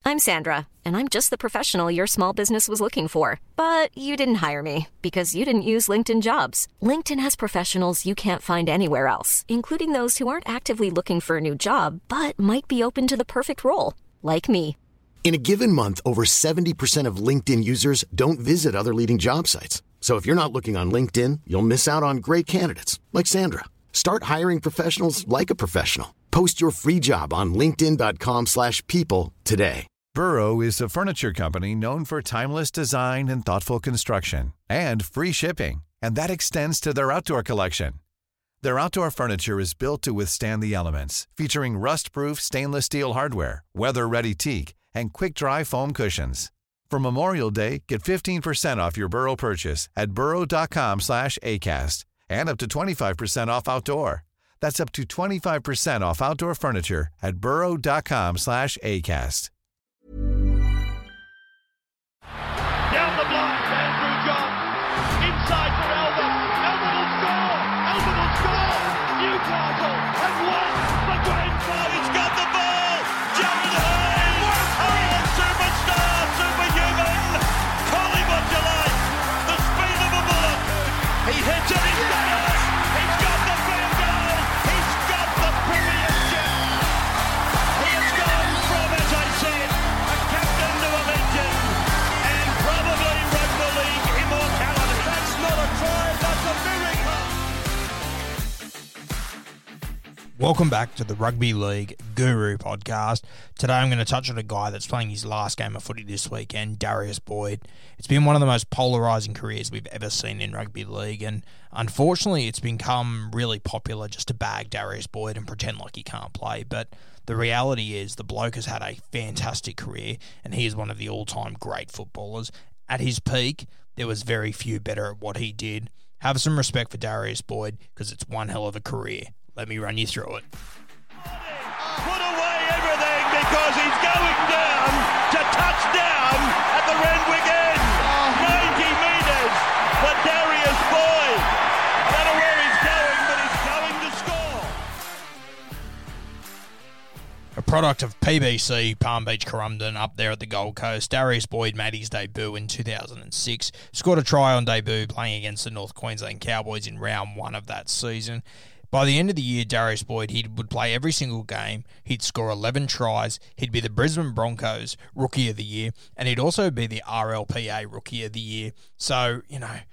I'm Sandra, and I'm just the professional your small business was looking for. But you didn't hire me because you didn't use LinkedIn Jobs. LinkedIn has professionals you can't find anywhere else, including those who aren't actively looking for a new job, but might be open to the perfect role, like me. In a given month, over 70% of LinkedIn users don't visit other leading job sites. So if you're not looking on LinkedIn, you'll miss out on great candidates like Sandra. Start hiring professionals like a professional. Post your free job on linkedin.com/people today. Burrow is a furniture company known for timeless design and thoughtful construction and free shipping, and that extends to their outdoor collection. Their outdoor furniture is built to withstand the elements, featuring rust-proof stainless steel hardware, weather-ready teak, and quick-dry foam cushions. For Memorial Day, get 15% off your Burrow purchase at burrow.com/ACAST and up to 25% off outdoor. That's up to 25% off outdoor furniture at burrow.com/ACAST. Down the block, Andrew John. Inside for Elba. Elba will score. Elba will score. Newcastle have won the grand final. He's got the ball. Jared Hayes. Oh, superstar, superhuman. Collie Motulai. The speed of a bullet. He hits it. He's got it. He's got the field goal. He's got the premiership. He has gone from, as I said, a captain to a legend. Probably rugby league immortality. That's not a try, that's a miracle. Welcome back to the Rugby League Guru podcast. Today I'm going to touch on a guy that's playing his last game of footy this weekend, Darius Boyd. It's been one of the most polarising careers we've ever seen in rugby league, and unfortunately it's become really popular just to bag Darius Boyd and pretend like he can't play. But the reality is the bloke has had a fantastic career, and he is one of the all-time great footballers. At his peak, there was very few better at what he did. Have some respect for Darius Boyd, because it's one hell of a career. Let me run you through it. Put away everything because he's going down to touchdown at the Randwick end. 90 metres for Darius Boyd. I don't know where he's going, but he's going to score. A product of PBC, Palm Beach Currumbin, up there at the Gold Coast, Darius Boyd made his debut in 2006, scored a try on debut playing against the North Queensland Cowboys in round 1 of that season. By the end of the year, Darius Boyd, he would play every single game, he'd score 11 tries, he'd be the Brisbane Broncos Rookie of the Year, and he'd also be the RLPA Rookie of the Year. So,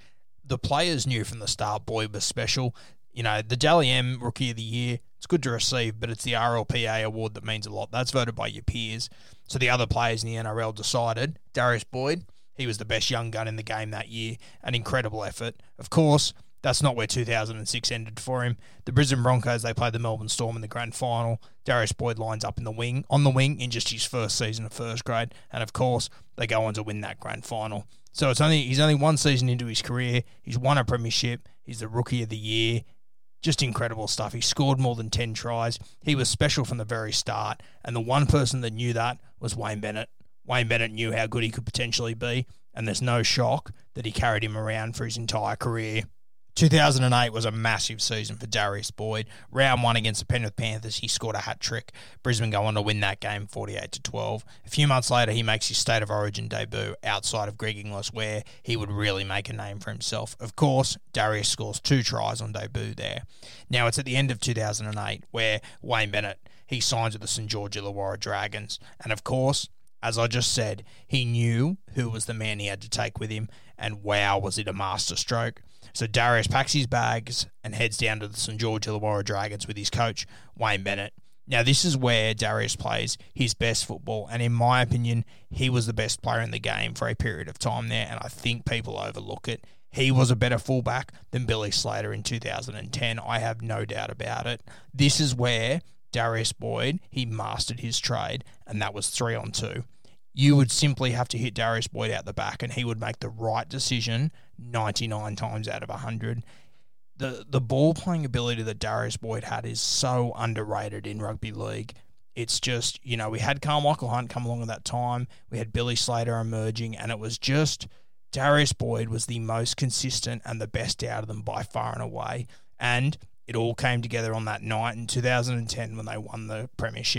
the players knew from the start Boyd was special. The Dally M Rookie of the Year, it's good to receive, but it's the RLPA award that means a lot. That's voted by your peers. So the other players in the NRL decided Darius Boyd, he was the best young gun in the game that year. An incredible effort. Of course, that's not where 2006 ended for him. The Brisbane Broncos, they played the Melbourne Storm in the grand final. Darius Boyd lines up on the wing in just his first season of first grade. And of course, they go on to win that grand final. So he's only one season into his career. He's won a premiership. He's the Rookie of the Year. Just incredible stuff. He scored more than 10 tries. He was special from the very start. And the one person that knew that was Wayne Bennett. Wayne Bennett knew how good he could potentially be. And there's no shock that he carried him around for his entire career. 2008 was a massive season for Darius Boyd. Round 1 against the Penrith Panthers, he scored a hat-trick. Brisbane go on to win that game 48-12. A few months later, he makes his State of Origin debut outside of Greg Inglis, where he would really make a name for himself. Of course, Darius scores 2 tries on debut there. Now, it's at the end of 2008 where Wayne Bennett, he signs with the St George Illawarra Dragons. And of course, as I just said, he knew who was the man he had to take with him, and wow, was it a masterstroke. So Darius packs his bags and heads down to the St George Illawarra Dragons with his coach, Wayne Bennett. Now, this is where Darius plays his best football, and in my opinion, he was the best player in the game for a period of time there, and I think people overlook it. He was a better fullback than Billy Slater in 2010. I have no doubt about it. This is where Darius Boyd, he mastered his trade, and that was 3-on-2. You would simply have to hit Darius Boyd out the back, and he would make the right decision 99 times out of 100. The ball-playing ability that Darius Boyd had is so underrated in rugby league. It's just, we had Carmichael Hunt come along at that time. We had Billy Slater emerging, and it was just Darius Boyd was the most consistent and the best out of them by far and away. And it all came together on that night in 2010 when they won the premiership.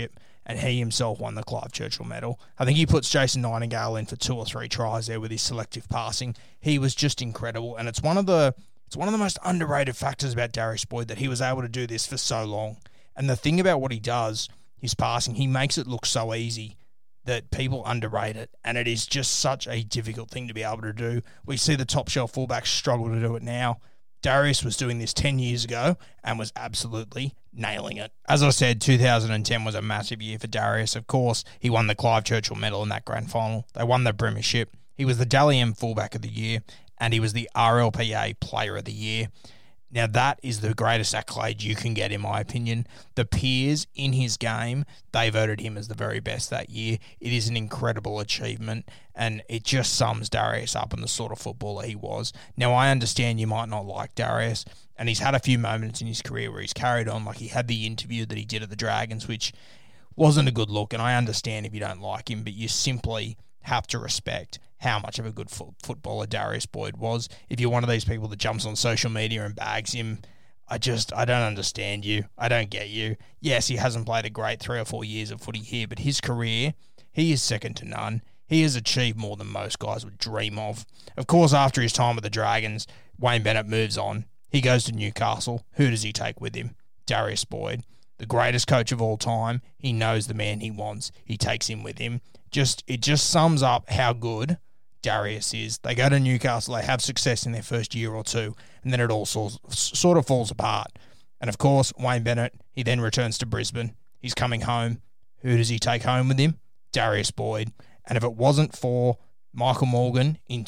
and he himself won the Clive Churchill medal. I think he puts Jason Nightingale in for 2 or 3 tries there with his selective passing. He was just incredible, and it's one of the most underrated factors about Darius Boyd that he was able to do this for so long. And the thing about what he does, his passing, he makes it look so easy that people underrate it, and it is just such a difficult thing to be able to do. We see the top shelf fullbacks struggle to do it now. Darius was doing this 10 years ago and was absolutely nailing it. As I said, 2010 was a massive year for Darius. Of course, he won the Clive Churchill medal in that grand final. They won the premiership. He was the Dally M fullback of the year, and he was the RLPA player of the year. Now, that is the greatest accolade you can get, in my opinion. The peers in his game, they voted him as the very best that year. It is an incredible achievement, and it just sums Darius up in the sort of footballer he was. Now, I understand you might not like Darius, and he's had a few moments in his career where he's carried on. Like, he had the interview that he did at the Dragons, which wasn't a good look, and I understand if you don't like him, but you simply have to respect how much of a good footballer Darius Boyd was. If you're one of these people that jumps on social media and bags him, I don't understand you. I don't get you. Yes, he hasn't played a great 3 or 4 years of footy here, but his career, he is second to none. He has achieved more than most guys would dream of. Of course, after his time with the Dragons, Wayne Bennett moves on. He goes to Newcastle. Who does he take with him? Darius Boyd, the greatest coach of all time. He knows the man he wants. He takes him with him. It just sums up how good Darius is. They go to Newcastle, they have success in their first year or two, and then it all sort of falls apart. And of course, Wayne Bennett, he then returns to Brisbane. He's coming home. Who does he take home with him? Darius Boyd. And if it wasn't for Michael Morgan in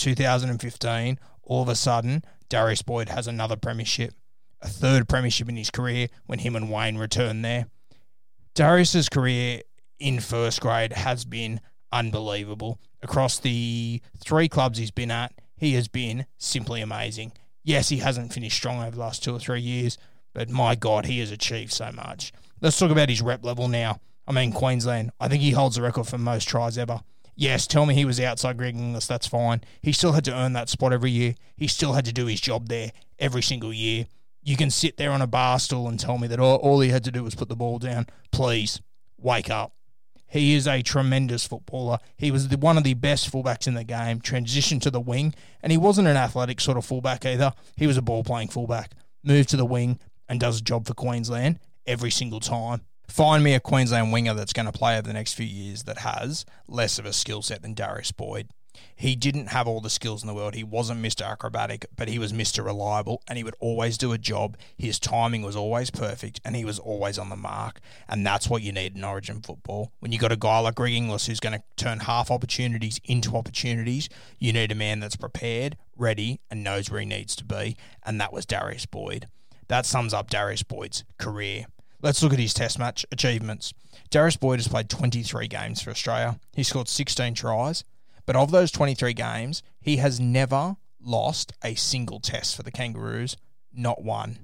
2015, all of a sudden, Darius Boyd has another premiership, a third premiership in his career when him and Wayne return there. Darius's career in first grade has been unbelievable. Across the 3 clubs he's been at, he has been simply amazing. Yes, he hasn't finished strong over the last 2 or 3 years, but my God, he has achieved so much. Let's talk about his rep level now. I mean, Queensland, I think he holds the record for most tries ever. Yes, tell me he was outside Greg Inglis, that's fine. He still had to earn that spot every year. He still had to do his job there every single year. You can sit there on a bar stool and tell me that all he had to do was put the ball down. Please, wake up. He is a tremendous footballer. He was one of the best fullbacks in the game, transitioned to the wing, and he wasn't an athletic sort of fullback either. He was a ball-playing fullback. Moved to the wing and does a job for Queensland every single time. Find me a Queensland winger that's going to play over the next few years that has less of a skill set than Darius Boyd. He didn't have all the skills in the world. He wasn't Mr. Acrobatic, but he was Mr. Reliable, and he would always do a job. His timing was always perfect, and he was always on the mark. And that's what you need in Origin football. When you got a guy like Greg Inglis who's going to turn half opportunities into opportunities, you need a man that's prepared, ready, and knows where he needs to be. And that was Darius Boyd. That sums up Darius Boyd's career. Let's look at his test match achievements. Darius Boyd has played 23 games for Australia. He scored 16 tries. But of those 23 games, he has never lost a single test for the Kangaroos. Not one.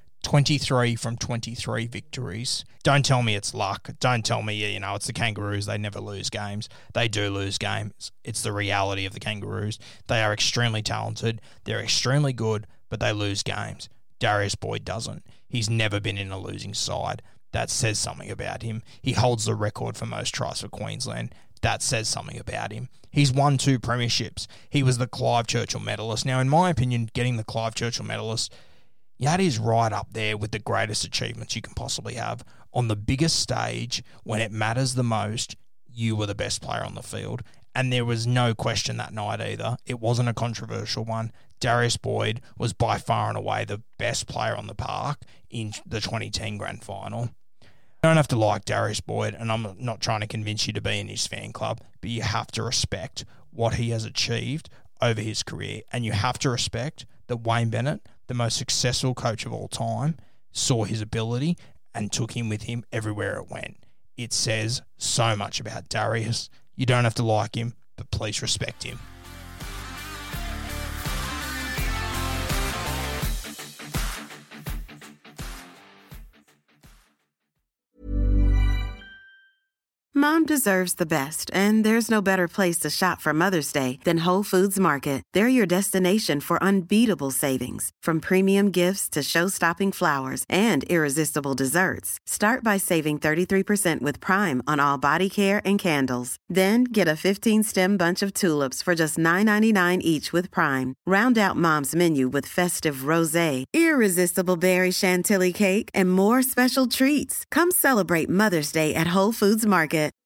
23 from 23 victories. Don't tell me it's luck. Don't tell me, it's the Kangaroos. They never lose games. They do lose games. It's the reality of the Kangaroos. They are extremely talented. They're extremely good, but they lose games. Darius Boyd doesn't. He's never been in a losing side. That says something about him. He holds the record for most tries for Queensland. That says something about him. He's won 2 premierships. He was the Clive Churchill medalist. Now, in my opinion, getting the Clive Churchill medalist, that is right up there with the greatest achievements you can possibly have. On the biggest stage, when it matters the most, you were the best player on the field. And there was no question that night either. It wasn't a controversial one. Darius Boyd was by far and away the best player on the park in the 2010 grand final. You don't have to like Darius Boyd, and I'm not trying to convince you to be in his fan club, but you have to respect what he has achieved over his career, and you have to respect that Wayne Bennett, the most successful coach of all time, saw his ability and took him with him everywhere it went. It says so much about Darius. You don't have to like him, but please respect him. Mom deserves the best, and there's no better place to shop for Mother's Day than Whole Foods Market. They're your destination for unbeatable savings, from premium gifts to show-stopping flowers and irresistible desserts. Start by saving 33% with Prime on all body care and candles. Then get a 15-stem bunch of tulips for just $9.99 each with Prime. Round out Mom's menu with festive rosé, irresistible berry chantilly cake, and more special treats. Come celebrate Mother's Day at Whole Foods Market.